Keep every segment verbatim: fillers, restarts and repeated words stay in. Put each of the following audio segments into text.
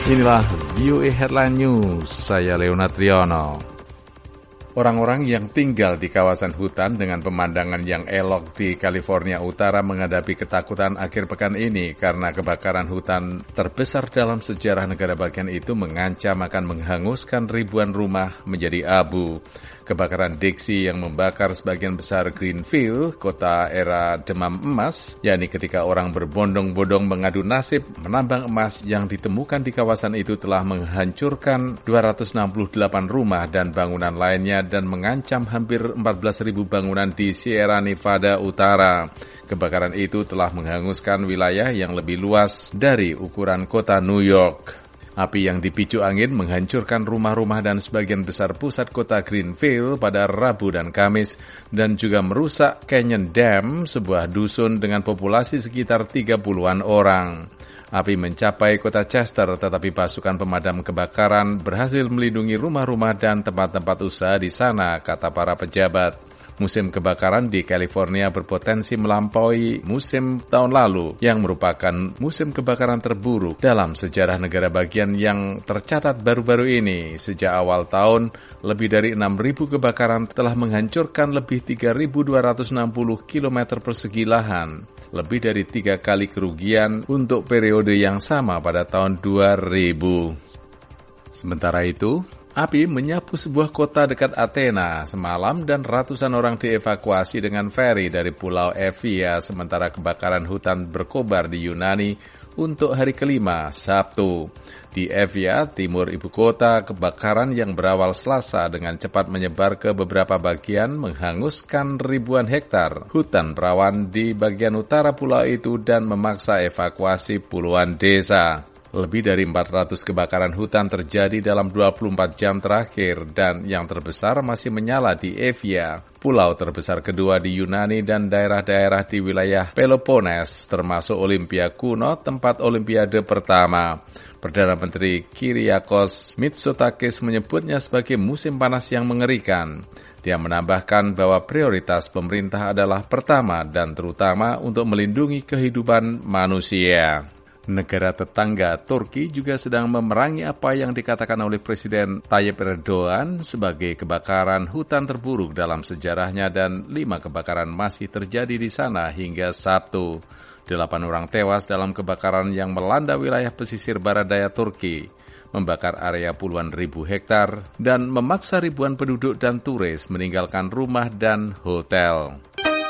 Inilah V O A Headline News, saya Leonard Triono. Orang-orang yang tinggal di kawasan hutan dengan pemandangan yang elok di California Utara menghadapi ketakutan akhir pekan ini karena kebakaran hutan terbesar dalam sejarah negara bagian itu mengancam akan menghanguskan ribuan rumah menjadi abu. Kebakaran Dixie yang membakar sebagian besar Greenfield, kota era demam emas, yakni ketika orang berbondong-bondong mengadu nasib menambang emas yang ditemukan di kawasan itu telah menghancurkan dua ratus enam puluh delapan rumah dan bangunan lainnya dan mengancam hampir empat belas ribu bangunan di Sierra Nevada Utara. Kebakaran itu telah menghanguskan wilayah yang lebih luas dari ukuran kota New York. Api yang dipicu angin menghancurkan rumah-rumah dan sebagian besar pusat kota Greenfield pada Rabu dan Kamis dan juga merusak Canyon Dam, sebuah dusun dengan populasi sekitar tiga puluhan orang. Api mencapai kota Chester, tetapi pasukan pemadam kebakaran berhasil melindungi rumah-rumah dan tempat-tempat usaha di sana, kata para pejabat. Musim kebakaran di California berpotensi melampaui musim tahun lalu, yang merupakan musim kebakaran terburuk dalam sejarah negara bagian yang tercatat baru-baru ini. Sejak awal tahun, lebih dari enam ribu kebakaran telah menghancurkan lebih tiga ribu dua ratus enam puluh kilometer persegi lahan, lebih dari tiga kali kerugian untuk periode yang sama pada tahun dua ribu. Sementara itu, api menyapu sebuah kota dekat Athena semalam dan ratusan orang dievakuasi dengan feri dari Pulau Evia sementara kebakaran hutan berkobar di Yunani untuk hari kelima, Sabtu. Di Evia, timur ibu kota, kebakaran yang berawal Selasa dengan cepat menyebar ke beberapa bagian menghanguskan ribuan hektar hutan rawan di bagian utara pulau itu dan memaksa evakuasi puluhan desa. Lebih dari empat ratus kebakaran hutan terjadi dalam dua puluh empat jam terakhir dan yang terbesar masih menyala di Evia, pulau terbesar kedua di Yunani dan daerah-daerah di wilayah Peloponnes, termasuk Olimpia kuno, tempat Olimpiade pertama. Perdana Menteri Kyriakos Mitsotakis menyebutnya sebagai musim panas yang mengerikan. Dia menambahkan bahwa prioritas pemerintah adalah pertama dan terutama untuk melindungi kehidupan manusia. Negara tetangga Turki juga sedang memerangi apa yang dikatakan oleh Presiden Tayyip Erdogan sebagai kebakaran hutan terburuk dalam sejarahnya dan lima kebakaran masih terjadi di sana hingga Sabtu. Delapan orang tewas dalam kebakaran yang melanda wilayah pesisir barat daya Turki, membakar area puluhan ribu hektar dan memaksa ribuan penduduk dan turis meninggalkan rumah dan hotel.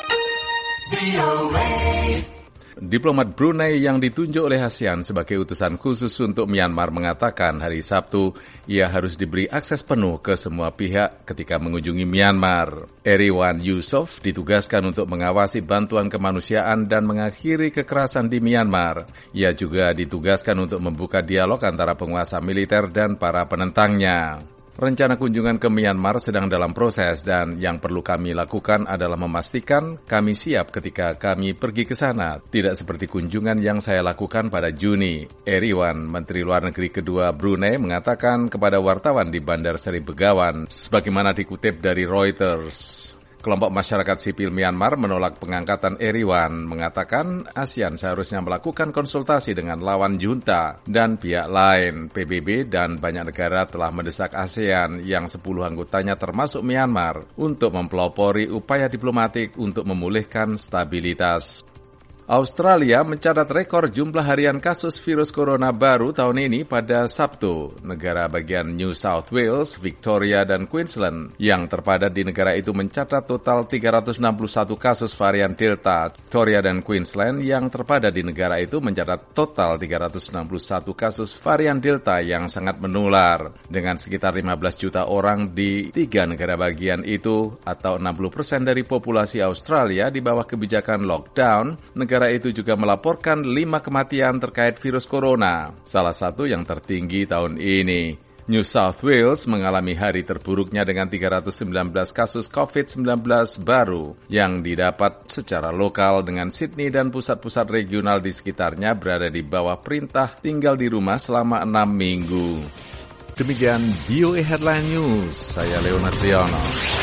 Diplomat Brunei yang ditunjuk oleh ASEAN sebagai utusan khusus untuk Myanmar mengatakan hari Sabtu ia harus diberi akses penuh ke semua pihak ketika mengunjungi Myanmar. Erywan Yusof ditugaskan untuk mengawasi bantuan kemanusiaan dan mengakhiri kekerasan di Myanmar. Ia juga ditugaskan untuk membuka dialog antara penguasa militer dan para penentangnya. Rencana kunjungan ke Myanmar sedang dalam proses dan yang perlu kami lakukan adalah memastikan kami siap ketika kami pergi ke sana. Tidak seperti kunjungan yang saya lakukan pada Juni. Erywan, Menteri Luar Negeri kedua Brunei, mengatakan kepada wartawan di Bandar Seri Begawan, sebagaimana dikutip dari Reuters. Kelompok masyarakat sipil Myanmar menolak pengangkatan Erywan, mengatakan ASEAN seharusnya melakukan konsultasi dengan lawan junta dan pihak lain. P B B dan banyak negara telah mendesak ASEAN yang sepuluh anggotanya termasuk Myanmar untuk mempelopori upaya diplomatik untuk memulihkan stabilitas. Australia mencatat rekor jumlah harian kasus virus corona baru tahun ini pada Sabtu. Negara bagian New South Wales, Victoria, dan Queensland yang terpadat di negara itu mencatat total tiga ratus enam puluh satu kasus varian Delta. Victoria dan Queensland yang terpadat di negara itu mencatat total tiga ratus enam puluh satu kasus varian Delta yang sangat menular. Dengan sekitar lima belas juta orang di tiga negara bagian itu, atau enam puluh persen dari populasi Australia di bawah kebijakan lockdown, negara Negara itu juga melaporkan lima kematian terkait virus corona, salah satu yang tertinggi tahun ini. New South Wales mengalami hari terburuknya dengan tiga ratus sembilan belas kasus covid sembilan belas baru yang didapat secara lokal dengan Sydney dan pusat-pusat regional di sekitarnya berada di bawah perintah tinggal di rumah selama enam minggu. Demikian V O A Headline News, saya Leonard Triono.